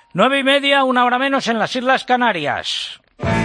9:30, 1 hora menos en las Islas Canarias.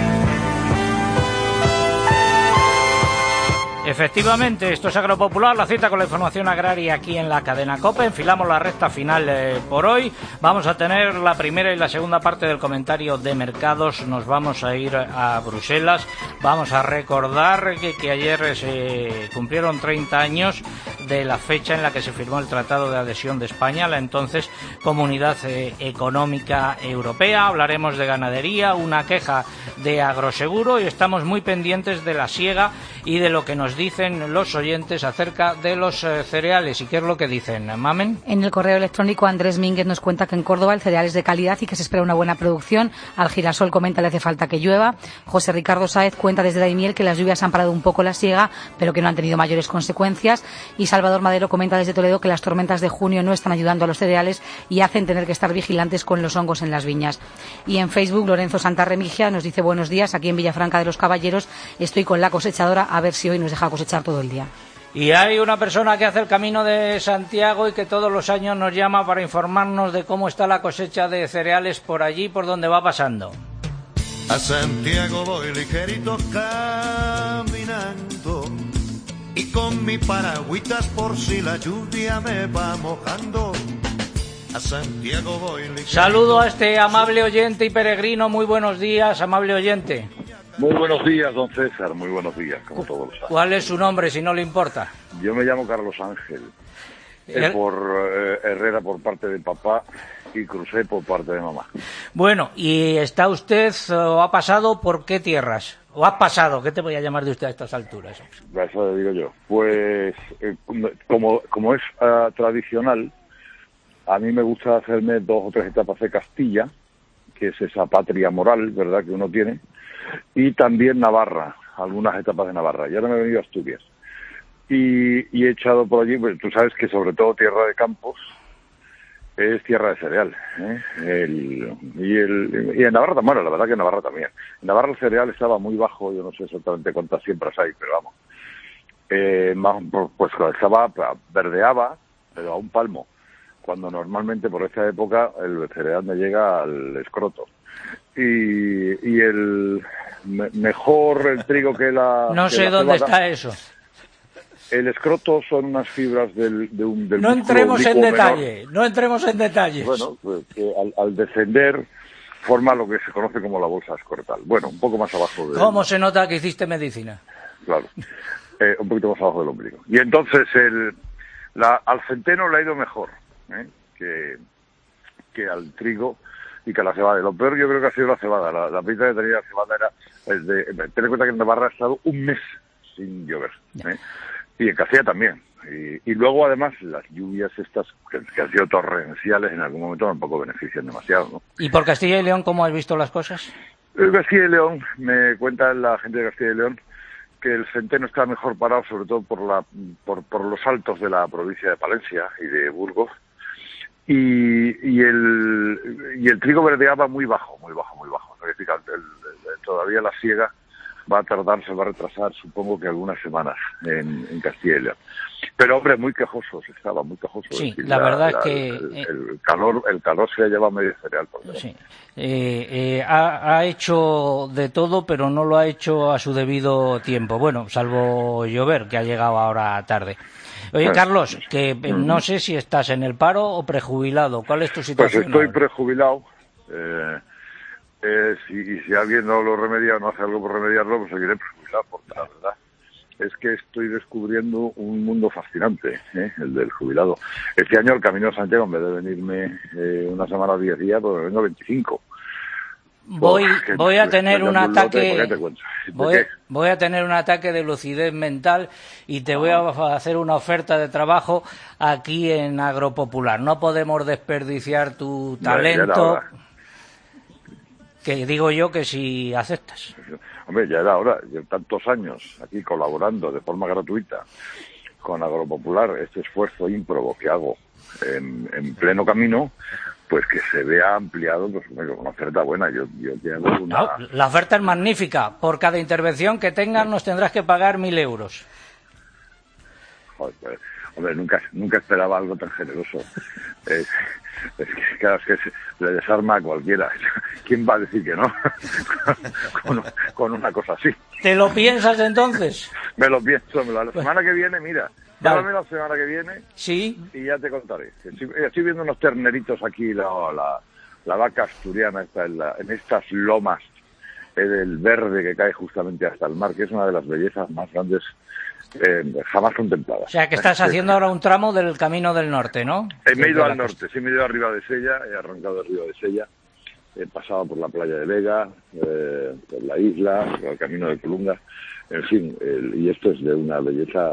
Efectivamente, esto es Agropopular, la cita con la información agraria aquí en la cadena COPE. Enfilamos la recta final por hoy. Vamos a tener la primera y la segunda parte del comentario de mercados. Nos vamos a ir a Bruselas. Vamos a recordar que ayer se cumplieron 30 años de la fecha en la que se firmó el Tratado de Adhesión de España, la entonces Comunidad Económica Europea. Hablaremos de ganadería, una queja de agroseguro y estamos muy pendientes de la siega y de lo que nos dicen los oyentes acerca de los cereales. ¿Y qué es lo que dicen, Mamen? En el correo electrónico Andrés Mínguez nos cuenta que en Córdoba el cereal es de calidad y que se espera una buena producción. Al girasol comenta le hace falta que llueva. José Ricardo Sáez cuenta desde Daimiel que las lluvias han parado un poco la siega, pero que no han tenido mayores consecuencias. Y Salvador Madero comenta desde Toledo que las tormentas de junio no están ayudando a los cereales y hacen tener que estar vigilantes con los hongos en las viñas. Y en Facebook Lorenzo Santa Remigia nos dice buenos días, aquí en Villafranca de los Caballeros estoy con la cosechadora a ver si hoy nos deja cosechar todo el día. Y hay una persona que hace el Camino de Santiago y que todos los años nos llama para informarnos de cómo está la cosecha de cereales por allí, por donde va pasando. A Santiago voy ligerito caminando y con mi paragüitas por si la lluvia me va mojando. A Santiago voy ligerito. Saludo a este amable oyente y peregrino. Muy buenos días, amable oyente. Muy buenos días, don César, muy buenos días, como todos los años. ¿Cuál es su nombre, si no le importa? Yo me llamo Carlos Ángel, por Herrera por parte de papá y Cruzé por parte de mamá. Bueno, ¿y está usted o ha pasado por qué tierras? ¿O ha pasado? ¿Qué te voy a llamar de usted a estas alturas? Eso le digo yo. Pues, como es tradicional, a mí me gusta hacerme 2 o 3 etapas de Castilla, que es esa patria moral, ¿verdad?, que uno tiene, y también Navarra, algunas etapas de Navarra. Y ahora me he venido a Asturias. Y he echado por allí, pues tú sabes que sobre todo tierra de campos es tierra de cereal, ¿eh? Y en Navarra también, bueno, la verdad que en Navarra también. En Navarra el cereal estaba muy bajo, yo no sé exactamente cuántas siembras hay, pero vamos. Pues estaba, verdeaba, pero a un palmo, cuando normalmente por esta época el cereal me llega al escroto. Y mejor el trigo que la... No sé dónde está eso. El escroto son unas fibras del no entremos en detalle, menor. No entremos en detalles. Bueno, pues al descender forma lo que se conoce como la bolsa escrotal. Bueno, un poco más abajo de... ¿Cómo se nota que hiciste medicina? Claro, un poquito más abajo del ombligo. Y entonces al centeno le ha ido mejor, que al trigo y que a la cebada. Lo peor yo creo que ha sido la cebada. La pinta que tenía la cebada era... Ten en cuenta que en Navarra ha estado un mes sin llover, y en Castilla también. Y luego, además, las lluvias estas, que han sido torrenciales, en algún momento tampoco benefician demasiado, ¿no? ¿Y por Castilla y León cómo has visto las cosas? En Castilla y León, me cuenta la gente de Castilla y León, que el centeno está mejor parado, sobre todo por los altos de la provincia de Palencia y de Burgos, y el trigo verdeaba muy bajo. Es decir, todavía la siega va a tardar, se va a retrasar, supongo que algunas semanas en Castilla y León. Pero, hombre, muy quejosos, estaba muy quejoso. Sí, decir, la verdad es que... El calor se ha llevado medio cereal. Sí. Ha hecho de todo, pero no lo ha hecho a su debido tiempo. Bueno, salvo llover, que ha llegado ahora tarde. Oye, Carlos, que no sé si estás en el paro o prejubilado. ¿Cuál es tu situación? Pues estoy prejubilado. Si alguien no lo remedia o no hace algo por remediarlo, pues seguiré prejubilado, porque la verdad es que estoy descubriendo un mundo fascinante, el del jubilado. Este año el Camino de Santiago, en vez de venirme una semana o 10 días, pues me vengo 25. Voy a tener un ataque. Voy a tener un ataque de lucidez mental y te voy a hacer una oferta de trabajo aquí en Agropopular. No podemos desperdiciar tu talento. Que digo yo que si aceptas. Hombre, ya era hora. Yo tantos años aquí colaborando de forma gratuita con Agropopular, este esfuerzo ímprobo que hago en pleno camino, pues que se vea ampliado, pues con una oferta buena. Yo tengo una... No, la oferta es magnífica. Por cada intervención que tengas nos tendrás que pagar 1.000 euros. Joder, pues, hombre, nunca esperaba algo tan generoso. Es que, claro, es que le desarma a cualquiera. ¿Quién va a decir que no? con una cosa así. ¿Te lo piensas entonces? Me lo pienso. La semana que viene, mira, llámame la semana que viene. Sí. Y ya te contaré. Estoy viendo unos terneritos aquí, la vaca asturiana está en estas lomas del verde que cae justamente hasta el mar, que es una de las bellezas más grandes jamás contempladas. O sea, que estás haciendo ahora un tramo del Camino del Norte, ¿no? Me he ido al norte, sí, me he ido arriba de Sella, he arrancado de Río de Sella, he pasado por la playa de Vega, por la isla, por el Camino de Colunga, en fin, y esto es de una belleza...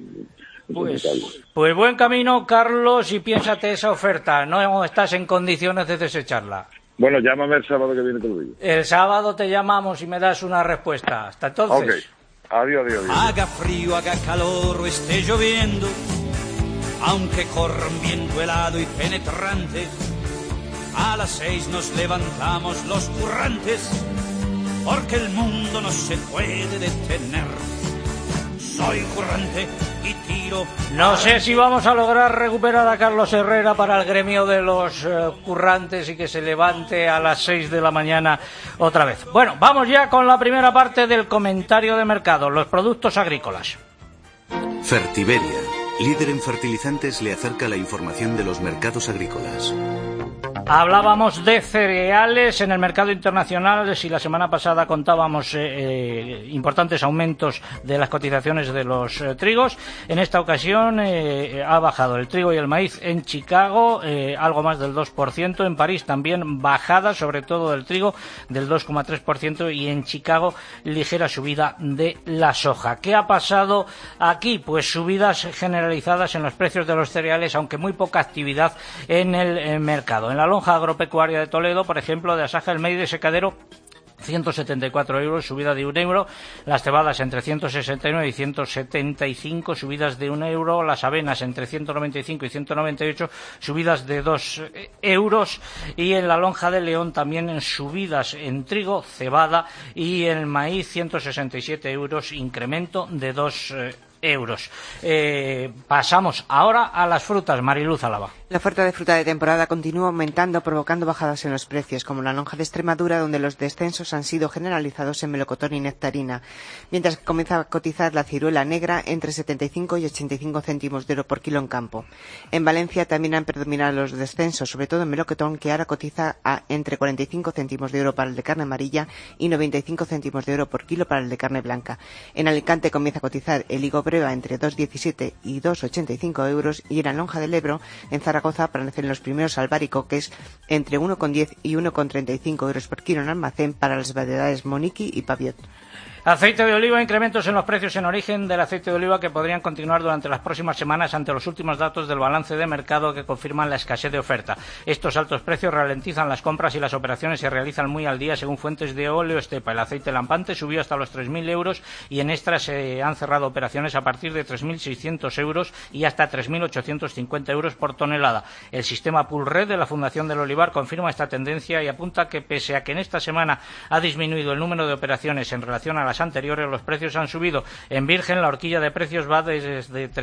Pues buen camino, Carlos, y piénsate esa oferta, no estás en condiciones de desecharla. Bueno, llámame el sábado que viene, te lo digo. El sábado te llamamos y me das una respuesta. Hasta entonces. Ok. Adiós. Haga frío, haga calor o esté lloviendo, aunque corra un viento helado y penetrante, a las 6 nos levantamos los currantes, porque el mundo no se puede detener. Soy currante y tiro... No sé si vamos a lograr recuperar a Carlos Herrera para el gremio de los currantes y que se levante a las 6 de la mañana otra vez. Bueno, vamos ya con la primera parte del comentario de mercado, los productos agrícolas. Fertiberia, líder en fertilizantes, le acerca la información de los mercados agrícolas. Hablábamos de cereales en el mercado internacional. Si la semana pasada contábamos importantes aumentos de las cotizaciones de los trigos, en esta ocasión ha bajado el trigo y el maíz en Chicago algo más del 2%, en París también bajada, sobre todo del trigo, del 2,3%, y en Chicago ligera subida de la soja. ¿Qué ha pasado aquí? Pues subidas generalizadas en los precios de los cereales, aunque muy poca actividad en el mercado. En la lonja agropecuaria de Toledo, por ejemplo, de Asaja, el maíz de secadero 174 euros, subida de 1 euro, las cebadas entre 169 y 175, subidas de 1 euro, las avenas entre 195 y 198, subidas de 2 euros, y en la lonja de León también en subidas en trigo, cebada y el maíz 167 euros, incremento de 2 euros. Pasamos ahora a las frutas. Mariluz Álava. La oferta de fruta de temporada continúa aumentando, provocando bajadas en los precios, como la lonja de Extremadura, donde los descensos han sido generalizados en melocotón y nectarina, mientras que comienza a cotizar la ciruela negra entre 75 y 85 céntimos de euro por kilo en campo. En Valencia también han predominado los descensos, sobre todo en melocotón, que ahora cotiza a entre 45 céntimos de euro para el de carne amarilla y 95 céntimos de euro por kilo para el de carne blanca. En Alicante comienza a cotizar el higo breva entre 2,17 y 2,85 euros, y en la lonja del Ebro, en Zaragoza, aparecen los primeros albaricoques entre 1,10 y 1,35 euros por kilo en almacén para las variedades Moniqui y Paviot. Aceite de oliva, incrementos en los precios en origen del aceite de oliva que podrían continuar durante las próximas semanas ante los últimos datos del balance de mercado que confirman la escasez de oferta. Estos altos precios ralentizan las compras y las operaciones se realizan muy al día según fuentes de Óleo Estepa. El aceite lampante subió hasta los 3.000 euros y en Extra se han cerrado operaciones a partir de 3.600 euros y hasta 3.850 euros por tonelada. El sistema Pool Red de la Fundación del Olivar confirma esta tendencia y apunta que pese a que en esta semana ha disminuido el número de operaciones en relación a las anteriores, los precios han subido. En Virgen la horquilla de precios va desde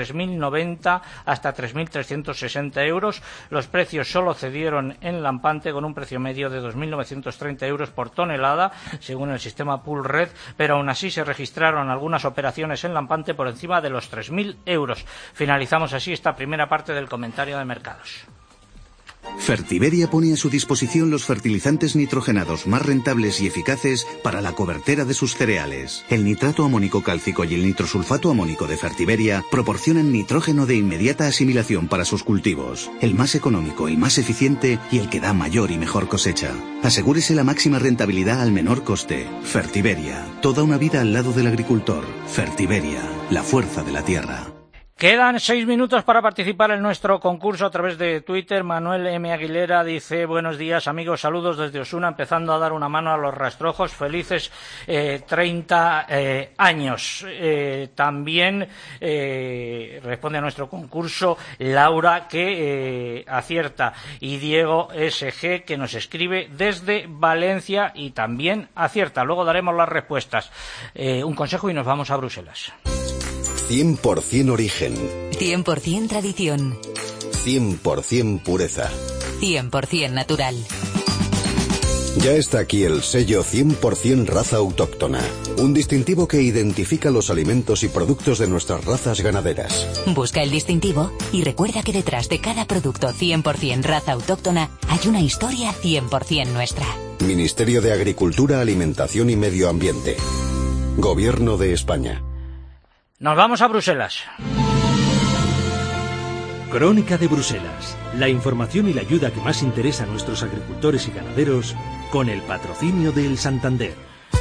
3.090 hasta 3.360 euros. Los precios solo cedieron en Lampante con un precio medio de 2.930 euros por tonelada, según el sistema Pool Red, pero aún así se registraron algunas operaciones en Lampante por encima de los 3.000 euros. Finalizamos así esta primera parte del comentario de mercados. Fertiberia pone a su disposición los fertilizantes nitrogenados más rentables y eficaces para la cobertera de sus cereales. El nitrato amónico cálcico y el nitrosulfato amónico de Fertiberia proporcionan nitrógeno de inmediata asimilación para sus cultivos, el más económico y más eficiente y el que da mayor y mejor cosecha. Asegúrese la máxima rentabilidad al menor coste. Fertiberia, toda una vida al lado del agricultor. Fertiberia, la fuerza de la tierra. Quedan 6 minutos para participar en nuestro concurso a través de Twitter. Manuel M. Aguilera dice: buenos días amigos, saludos desde Osuna, empezando a dar una mano a los rastrojos, felices 30 años. También responde a nuestro concurso Laura, que acierta, y Diego SG, que nos escribe desde Valencia y también acierta. Luego daremos las respuestas. Un consejo y nos vamos a Bruselas. 100% origen. 100% tradición. 100% pureza. 100% natural. Ya está aquí el sello 100% raza autóctona, un distintivo que identifica los alimentos y productos de nuestras razas ganaderas. Busca el distintivo y recuerda que detrás de cada producto 100% raza autóctona hay una historia 100% nuestra. Ministerio de Agricultura, Alimentación y Medio Ambiente. Gobierno de España. Nos vamos a Bruselas. Crónica de Bruselas. La información y la ayuda que más interesa a nuestros agricultores y ganaderos, con el patrocinio del Santander.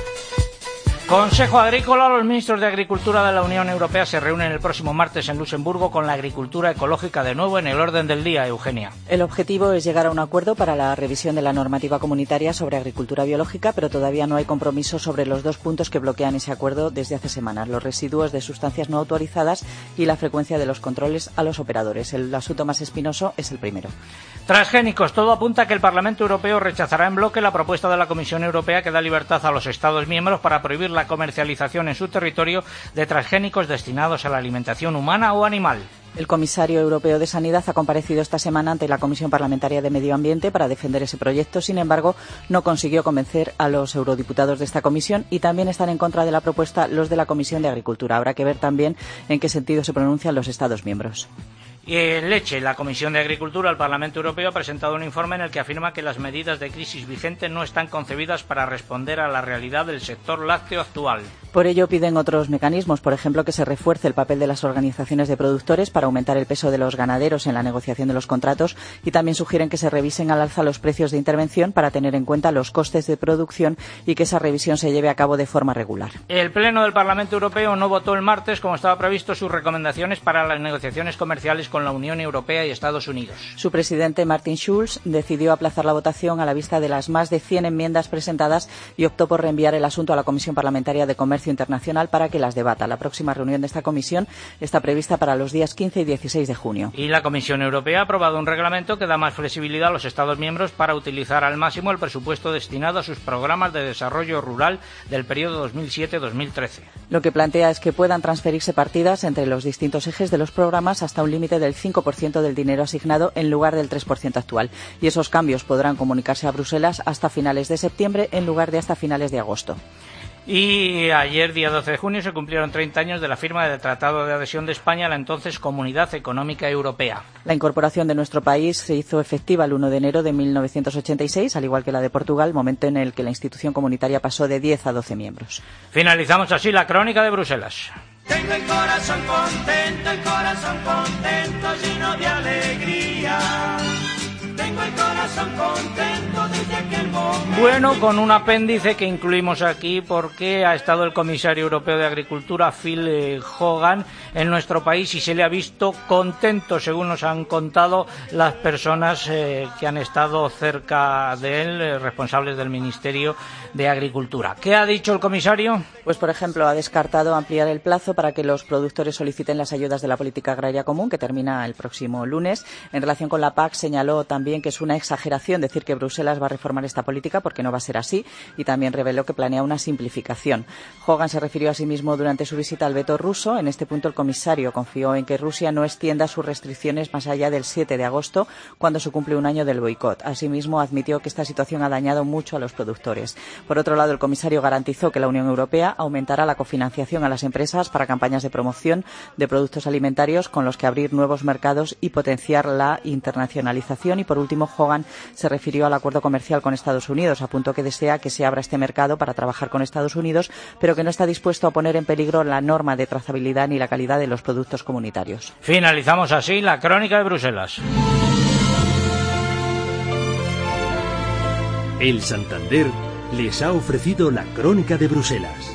Consejo Agrícola. Los ministros de Agricultura de la Unión Europea se reúnen el próximo martes en Luxemburgo con la agricultura ecológica de nuevo en el orden del día, Eugenia. El objetivo es llegar a un acuerdo para la revisión de la normativa comunitaria sobre agricultura biológica, pero todavía no hay compromiso sobre los dos puntos que bloquean ese acuerdo desde hace semanas: los residuos de sustancias no autorizadas y la frecuencia de los controles a los operadores. El asunto más espinoso es el primero. Transgénicos. Todo apunta a que el Parlamento Europeo rechazará en bloque la propuesta de la Comisión Europea que da libertad a los Estados miembros para prohibir la comercialización en su territorio de transgénicos destinados a la alimentación humana o animal. El comisario europeo de Sanidad ha comparecido esta semana ante la Comisión Parlamentaria de Medio Ambiente para defender ese proyecto. Sin embargo, no consiguió convencer a los eurodiputados de esta comisión y también están en contra de la propuesta los de la Comisión de Agricultura. Habrá que ver también en qué sentido se pronuncian los Estados miembros. Y en leche, la Comisión de Agricultura del Parlamento Europeo ha presentado un informe en el que afirma que las medidas de crisis vigentes no están concebidas para responder a la realidad del sector lácteo actual. Por ello piden otros mecanismos, por ejemplo, que se refuerce el papel de las organizaciones de productores para aumentar el peso de los ganaderos en la negociación de los contratos, y también sugieren que se revisen al alza los precios de intervención para tener en cuenta los costes de producción y que esa revisión se lleve a cabo de forma regular. El Pleno del Parlamento Europeo no votó el martes, como estaba previsto, sus recomendaciones para las negociaciones comerciales con la Unión Europea y Estados Unidos. Su presidente, Martin Schulz, decidió aplazar la votación a la vista de las más de 100 enmiendas presentadas y optó por reenviar el asunto a la Comisión Parlamentaria de Comercio Internacional para que las debata. La próxima reunión de esta comisión está prevista para los días 15 y 16 de junio. Y la Comisión Europea ha aprobado un reglamento que da más flexibilidad a los Estados miembros para utilizar al máximo el presupuesto destinado a sus programas de desarrollo rural del periodo 2007-2013. Lo que plantea es que puedan transferirse partidas entre los distintos ejes de los programas hasta un límite del 5% del dinero asignado en lugar del 3% actual. Y esos cambios podrán comunicarse a Bruselas hasta finales de septiembre en lugar de hasta finales de agosto. Y ayer, día 12 de junio, se cumplieron 30 años de la firma del Tratado de Adhesión de España a la entonces Comunidad Económica Europea. La incorporación de nuestro país se hizo efectiva el 1 de enero de 1986, al igual que la de Portugal, momento en el que la institución comunitaria pasó de 10 a 12 miembros. Finalizamos así la crónica de Bruselas. Tengo el corazón contento, lleno de alegría. Tengo el corazón contento desde aquel momento. Bueno, con un apéndice que incluimos aquí porque ha estado el comisario europeo de Agricultura, Phil Hogan, en nuestro país y se le ha visto contento, según nos han contado las personas que han estado cerca de él, responsables del Ministerio de Agricultura. ¿Qué ha dicho el comisario? Pues, por ejemplo, ha descartado ampliar el plazo para que los productores soliciten las ayudas de la Política Agraria Común, que termina el próximo lunes. En relación con la PAC, señaló también que es una exageración decir que Bruselas va a reformar esta política, porque no va a ser así, y también reveló que planea una simplificación. Hogan se refirió a sí mismo durante su visita al veto ruso. En este punto el comisario confió en que Rusia no extienda sus restricciones más allá del 7 de agosto, cuando se cumple un año del boicot. Asimismo, admitió que esta situación ha dañado mucho a los productores. Por otro lado, el comisario garantizó que la Unión Europea aumentará la cofinanciación a las empresas para campañas de promoción de productos alimentarios con los que abrir nuevos mercados y potenciar la internacionalización. Y por último, Hogan se refirió al acuerdo comercial con Estados Unidos. Apuntó que desea que se abra este mercado para trabajar con Estados Unidos, pero que no está dispuesto a poner en peligro la norma de trazabilidad ni la calidad de los productos comunitarios. Finalizamos así la crónica de Bruselas. El Santander les ha ofrecido la crónica de Bruselas.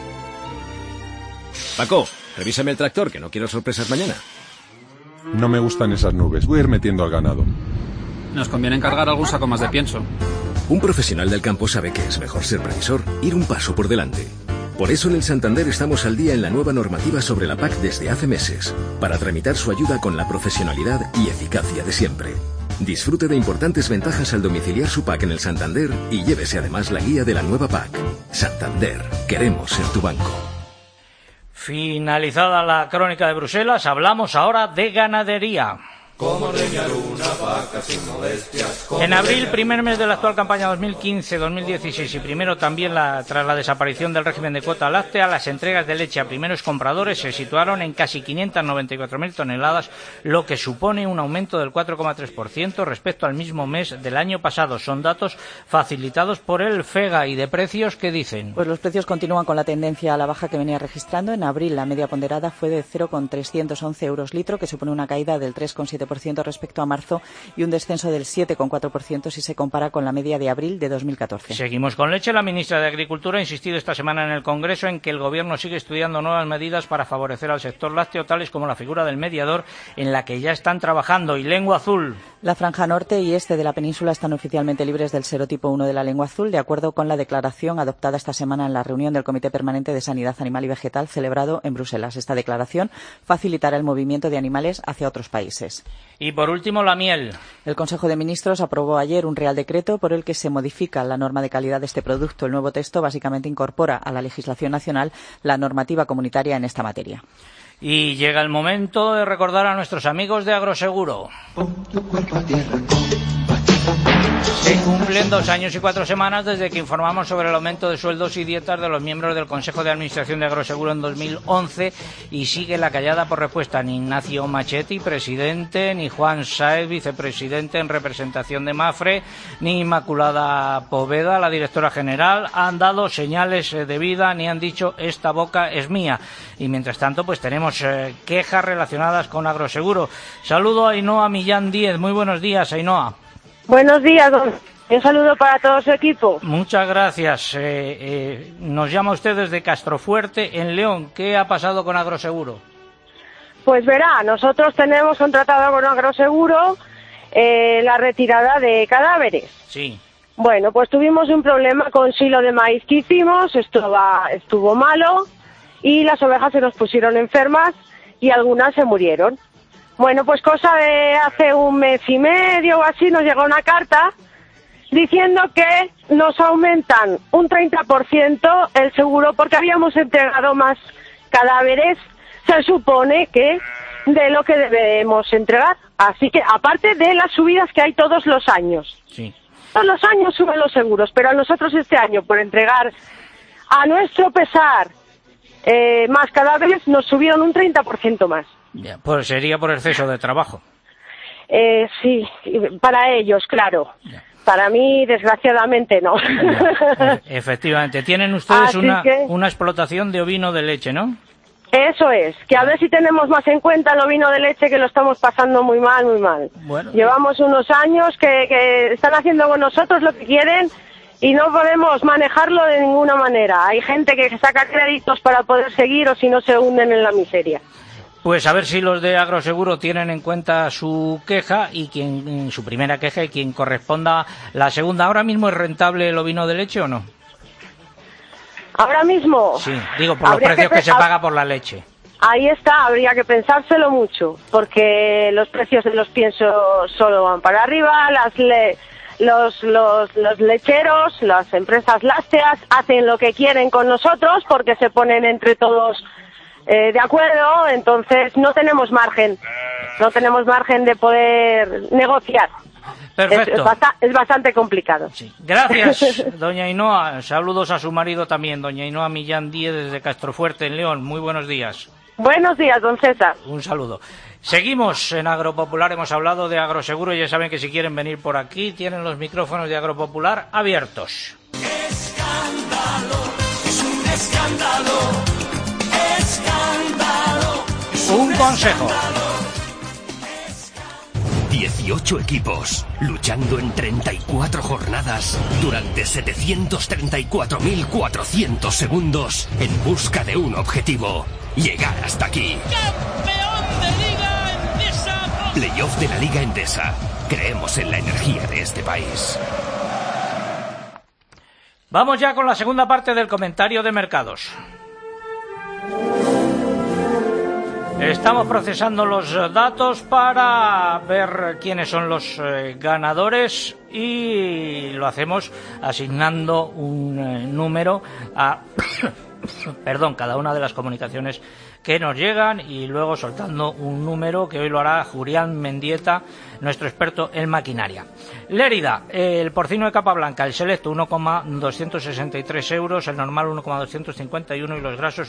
Paco, revísame el tractor, que no quiero sorpresas mañana. No me gustan esas nubes, voy a ir metiendo al ganado. Nos conviene encargar algún saco más de pienso. Un profesional del campo sabe que es mejor ser previsor, ir un paso por delante. Por eso en el Santander estamos al día en la nueva normativa sobre la PAC desde hace meses, para tramitar su ayuda con la profesionalidad y eficacia de siempre. Disfrute de importantes ventajas al domiciliar su PAC en el Santander y llévese además la guía de la nueva PAC. Santander, queremos ser tu banco. Finalizada la crónica de Bruselas, hablamos ahora de ganadería. Como ordeñar una vaca sin molestias. En abril, primer mes de la actual campaña 2015-2016 y primero también tras la desaparición del régimen de cuota láctea, las entregas de leche a primeros compradores se situaron en casi 594.000 toneladas, lo que supone un aumento del 4,3% respecto al mismo mes del año pasado. Son datos facilitados por el FEGA. ¿Y de precios qué dicen? Pues los precios continúan con la tendencia a la baja que venía registrando. En abril la media ponderada fue de 0,311 euros litro, que supone una caída del 3,7% respecto a marzo y un descenso del 7,4% si se compara con la media de abril de 2014. Seguimos con leche. La ministra de Agricultura ha insistido esta semana en el Congreso en que el Gobierno sigue estudiando nuevas medidas para favorecer al sector lácteo, tales como la figura del mediador, en la que ya están trabajando. Y lengua azul. La franja norte y este de la península están oficialmente libres del serotipo 1 de la lengua azul, de acuerdo con la declaración adoptada esta semana en la reunión del Comité Permanente de Sanidad Animal y Vegetal celebrado en Bruselas. Esta declaración facilitará el movimiento de animales hacia otros países. Y por último, la miel. El Consejo de Ministros aprobó ayer un Real Decreto por el que se modifica la norma de calidad de este producto. El nuevo texto básicamente incorpora a la legislación nacional la normativa comunitaria en esta materia. Y llega el momento de recordar a nuestros amigos de Agroseguro. Se cumplen 2 años y 4 semanas desde que informamos sobre el aumento de sueldos y dietas de los miembros del Consejo de Administración de Agroseguro en 2011 y sigue la callada por respuesta. Ni Ignacio Machetti, presidente, ni Juan Sáez, vicepresidente en representación de Mafre, ni Inmaculada Poveda, la directora general, han dado señales de vida ni han dicho esta boca es mía. Y mientras tanto, pues tenemos quejas relacionadas con Agroseguro. Saludo a Ainhoa Millán Díez. Muy buenos días, Ainhoa. Buenos días, don. Un saludo para todo su equipo. Muchas gracias. Nos llama usted desde Castrofuerte, en León. ¿Qué ha pasado con Agroseguro? Pues verá, nosotros tenemos contratado con Agroseguro la retirada de cadáveres. Sí. Bueno, pues tuvimos un problema con silo de maíz que hicimos, estuvo malo y las ovejas se nos pusieron enfermas y algunas se murieron. Bueno, pues cosa de hace un mes y medio o así nos llegó una carta diciendo que nos aumentan un 30% el seguro porque habíamos entregado más cadáveres, se supone que de lo que debemos entregar. Así que, aparte de las subidas que hay todos los años. Sí. Todos los años suben los seguros, pero a nosotros este año, por entregar a nuestro pesar más cadáveres, nos subieron un 30% más. Ya, pues sería por exceso de trabajo. Sí, para ellos, claro. Ya. Para mí, desgraciadamente, no. Efectivamente. Tienen ustedes una explotación de ovino de leche, ¿no? Eso es, que a ver si tenemos más en cuenta el ovino de leche, que lo estamos pasando muy mal, muy mal. Bueno, llevamos unos años que están haciendo con nosotros lo que quieren y no podemos manejarlo de ninguna manera. Hay gente que saca créditos para poder seguir o si no se hunden en la miseria. Pues a ver si los de Agroseguro tienen en cuenta su queja y su primera queja y quien corresponda la segunda. ¿Ahora mismo es rentable el ovino de leche o no? ¿Ahora mismo? Sí, digo, por los precios que se paga por la leche. Ahí está, habría que pensárselo mucho, porque los precios de los piensos solo van para arriba, los lecheros, las empresas lácteas hacen lo que quieren con nosotros porque se ponen entre todos de acuerdo, entonces no tenemos margen de poder negociar. Perfecto. Es bastante complicado. Sí. Gracias, doña Ainhoa. Saludos a su marido también, doña Ainhoa Millán Díez desde Castrofuerte, en León. Muy buenos días. Buenos días, don César. Un saludo. Seguimos en Agropopular, hemos hablado de Agroseguro, ya saben que si quieren venir por aquí tienen los micrófonos de Agropopular abiertos. ¡Escándalo! ¡Es un escándalo! ¡Escándalo! Un consejo. 18 equipos, luchando en 34 jornadas, durante 734.400 segundos, en busca de un objetivo, llegar hasta aquí. ¡Campeón de Liga Endesa! Playoff de la Liga Endesa. Creemos en la energía de este país. Vamos ya con la segunda parte del comentario de mercados. Estamos procesando los datos para ver quiénes son los ganadores y lo hacemos asignando un número a cada una de las comunicaciones que nos llegan y luego soltando un número que hoy lo hará Julián Mendieta, nuestro experto en maquinaria. Lérida, el porcino de capa blanca, el selecto 1,263 euros, el normal 1,251 y los grasos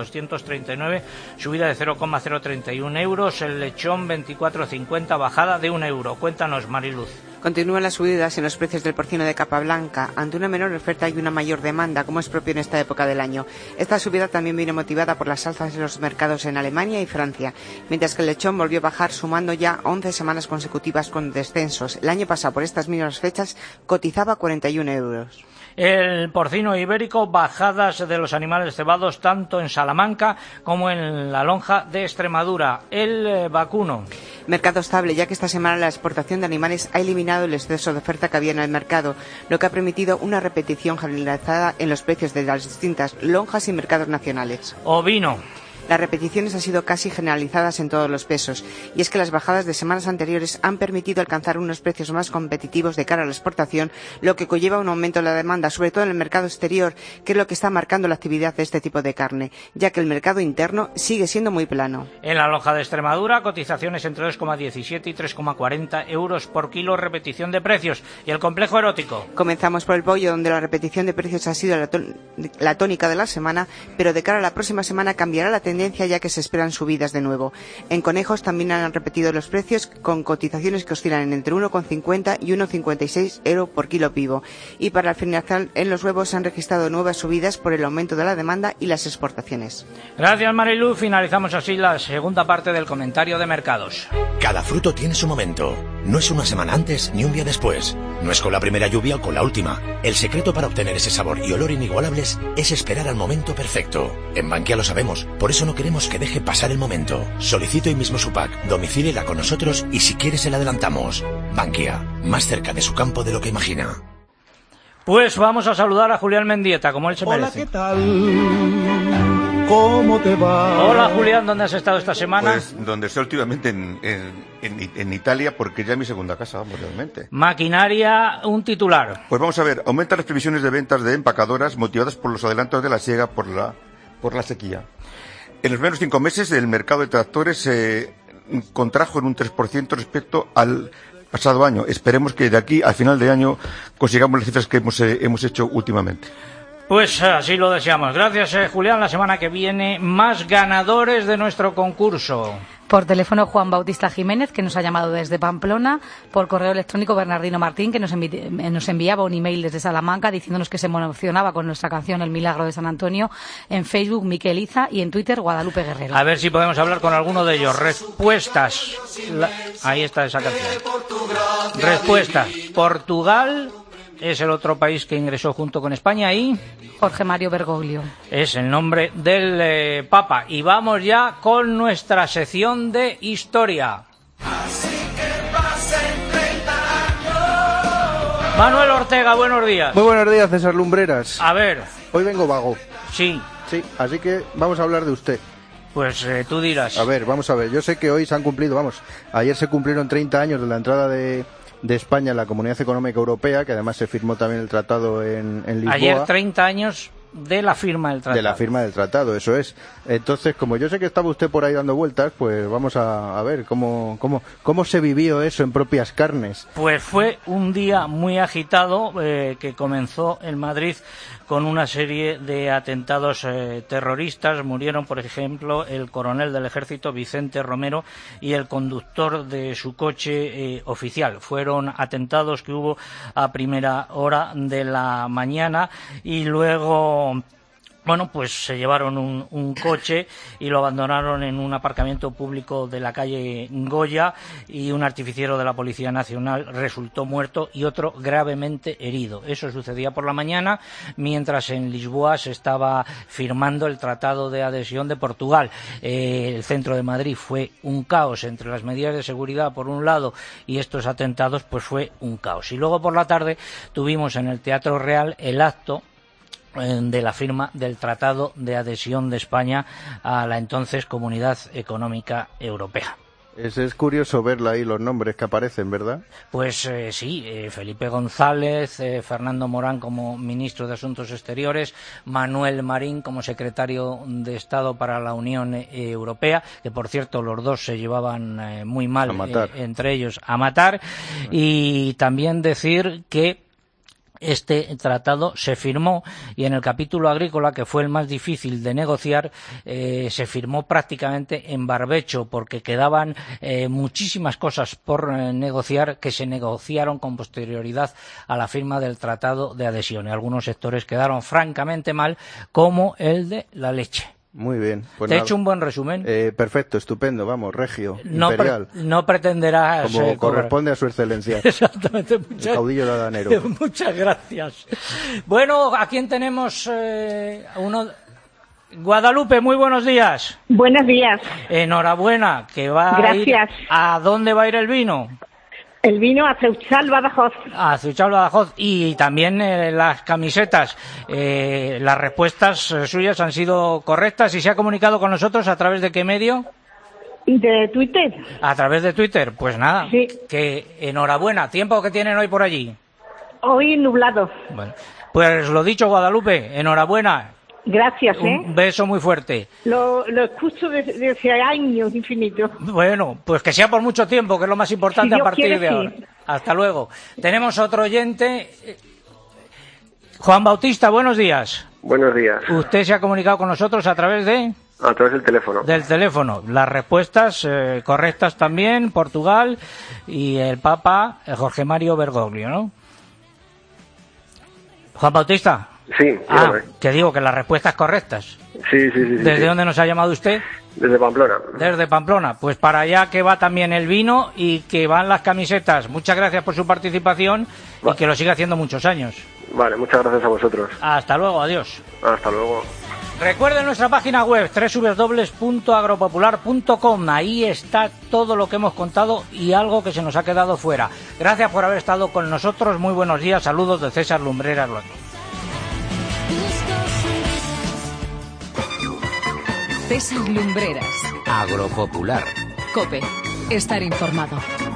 1,239, subida de 0,031 euros, el lechón 24,50, bajada de 1 euro. Cuéntanos, Mariluz. Continúan las subidas en los precios del porcino de capa blanca, ante una menor oferta y una mayor demanda, como es propio en esta época del año. Esta subida también viene motivada por las alzas en los mercados en Alemania y Francia, mientras que el lechón volvió a bajar, sumando ya 11 semanas consecutivas con descensos. El año pasado, por estas mismas fechas, cotizaba 41 euros. El porcino ibérico, bajadas de los animales cebados tanto en Salamanca como en la lonja de Extremadura. El vacuno. Mercado estable, ya que esta semana la exportación de animales ha eliminado el exceso de oferta que había en el mercado, lo que ha permitido una repetición generalizada en los precios de las distintas lonjas y mercados nacionales. Ovino. Las repeticiones han sido casi generalizadas en todos los pesos, y es que las bajadas de semanas anteriores han permitido alcanzar unos precios más competitivos de cara a la exportación, lo que conlleva un aumento en la demanda, sobre todo en el mercado exterior, que es lo que está marcando la actividad de este tipo de carne, ya que el mercado interno sigue siendo muy plano. En la lonja de Extremadura, cotizaciones entre 2,17 y 3,40 euros por kilo, repetición de precios. ¿Y el complejo erótico? Comenzamos por el pollo, donde la repetición de precios ha sido la tónica de la semana, pero de cara a la próxima semana cambiará la tendencia, ya que se esperan subidas de nuevo. En conejos también han repetido los precios, con cotizaciones que oscilan entre 1,50 y 1,56 euros por kilo vivo. Y para el final, en los huevos se han registrado nuevas subidas por el aumento de la demanda y las exportaciones. Gracias, Marilu. Finalizamos así la segunda parte del comentario de mercados. Cada fruto tiene su momento. No es una semana antes ni un día después. No es con la primera lluvia o con la última. El secreto para obtener ese sabor y olor inigualables es esperar al momento perfecto. En Bankia lo sabemos, por eso no queremos que deje pasar el momento. Solicite hoy mismo su pack, domicílela con nosotros y si quiere se la adelantamos. Bankia, más cerca de su campo de lo que imagina. Pues vamos a saludar a Julián Mendieta, como él se merece. Hola, ¿qué tal? ¿Cómo te va? Hola, Julián, ¿dónde has estado esta semana? Pues donde estoy últimamente en Italia, porque ya es mi segunda casa, vamos, realmente. Maquinaria, un titular. Pues vamos a ver, aumentan las previsiones de ventas de empacadoras motivadas por los adelantos de la siega por la sequía. En los primeros 5 meses el mercado de tractores se contrajo en un 3% respecto al pasado año. Esperemos que de aquí al final de año consigamos las cifras que hemos hecho últimamente. Pues así lo deseamos. Gracias, Julián. La semana que viene, más ganadores de nuestro concurso. Por teléfono, Juan Bautista Jiménez, que nos ha llamado desde Pamplona. Por correo electrónico, Bernardino Martín, que nos enviaba un email desde Salamanca diciéndonos que se emocionaba con nuestra canción El Milagro de San Antonio. En Facebook, Miquel Iza, y en Twitter, Guadalupe Guerrero. A ver si podemos hablar con alguno de ellos. Respuestas. Ahí está esa canción. Respuestas. Portugal es el otro país que ingresó junto con España y... Jorge Mario Bergoglio. Es el nombre del Papa. Y vamos ya con nuestra sección de historia. Así que pasen 30 años. Manuel Ortega, buenos días. Muy buenos días, César Lumbreras. A ver. Hoy vengo vago. Sí. Sí, así que vamos a hablar de usted. Pues tú dirás. A ver, vamos a ver. Yo sé que hoy se han cumplido, ayer se cumplieron 30 años de la entrada de España en la Comunidad Económica Europea, que además se firmó también el tratado en Lisboa. Ayer 30 años de la firma del tratado. De la firma del tratado, eso es. Entonces, como yo sé que estaba usted por ahí dando vueltas, pues vamos a ver cómo se vivió eso en propias carnes. Pues fue un día muy agitado que comenzó en Madrid con una serie de atentados terroristas. Murieron, por ejemplo, el coronel del ejército Vicente Romero y el conductor de su coche oficial. Fueron atentados que hubo a primera hora de la mañana y luego... Bueno, pues se llevaron un coche y lo abandonaron en un aparcamiento público de la calle Goya y un artificiero de la Policía Nacional resultó muerto y otro gravemente herido. Eso sucedía por la mañana, mientras en Lisboa se estaba firmando el Tratado de Adhesión de Portugal. El centro de Madrid fue un caos entre las medidas de seguridad por un lado y estos atentados, pues fue un caos. Y luego por la tarde tuvimos en el Teatro Real el acto de la firma del Tratado de Adhesión de España a la entonces Comunidad Económica Europea. Es curioso verlo ahí, los nombres que aparecen, ¿verdad? Pues sí, Felipe González, Fernando Morán como ministro de Asuntos Exteriores, Manuel Marín como secretario de Estado para la Unión Europea, que por cierto los dos se llevaban muy mal entre ellos a matar, y también decir que este tratado se firmó y en el capítulo agrícola, que fue el más difícil de negociar, se firmó prácticamente en barbecho porque quedaban muchísimas cosas por negociar que se negociaron con posterioridad a la firma del tratado de adhesión y algunos sectores quedaron francamente mal, como el de la leche. Muy bien. Pues ¿Te he hecho un buen resumen? Perfecto, estupendo, vamos, regio, imperial. No pretenderás... Como corresponde a su excelencia. Exactamente. El caudillo ladanero. Muchas gracias. Bueno, ¿a quién tenemos? Guadalupe, muy buenos días. Buenos días. Enhorabuena, que va Gracias. ¿A dónde va a ir el vino? El vino a Ceuchal, Badajoz. A Ceuchal, Badajoz. Y también las camisetas. Las respuestas suyas han sido correctas y se ha comunicado con nosotros a través de qué medio. ¿De Twitter? A través de Twitter. Pues nada, sí. Que enhorabuena. ¿Tiempo que tienen hoy por allí? Hoy nublado. Bueno, pues lo dicho, Guadalupe, enhorabuena. Gracias, Un beso muy fuerte. Lo escucho desde años infinitos. Bueno, pues que sea por mucho tiempo, que es lo más importante si a partir de ahora. Hasta luego. Tenemos otro oyente. Juan Bautista, buenos días. Buenos días. Usted se ha comunicado con nosotros a través de... A través del teléfono. Del teléfono. Las respuestas correctas también, Portugal y el Papa Jorge Mario Bergoglio, ¿no? Juan Bautista. Sí, que digo que las respuestas correctas. Sí. ¿Desde dónde nos ha llamado usted? Desde Pamplona. Desde Pamplona. Pues para allá que va también el vino y que van las camisetas. Muchas gracias por su participación y que lo siga haciendo muchos años. Vale, muchas gracias a vosotros. Hasta luego, adiós. Hasta luego. Recuerden nuestra página web www.agropopular.com. Ahí está todo lo que hemos contado y algo que se nos ha quedado fuera. Gracias por haber estado con nosotros. Muy buenos días. Saludos de César Lumbreras Blanco. César Lumbreras. Agropopular. COPE. Estar informado.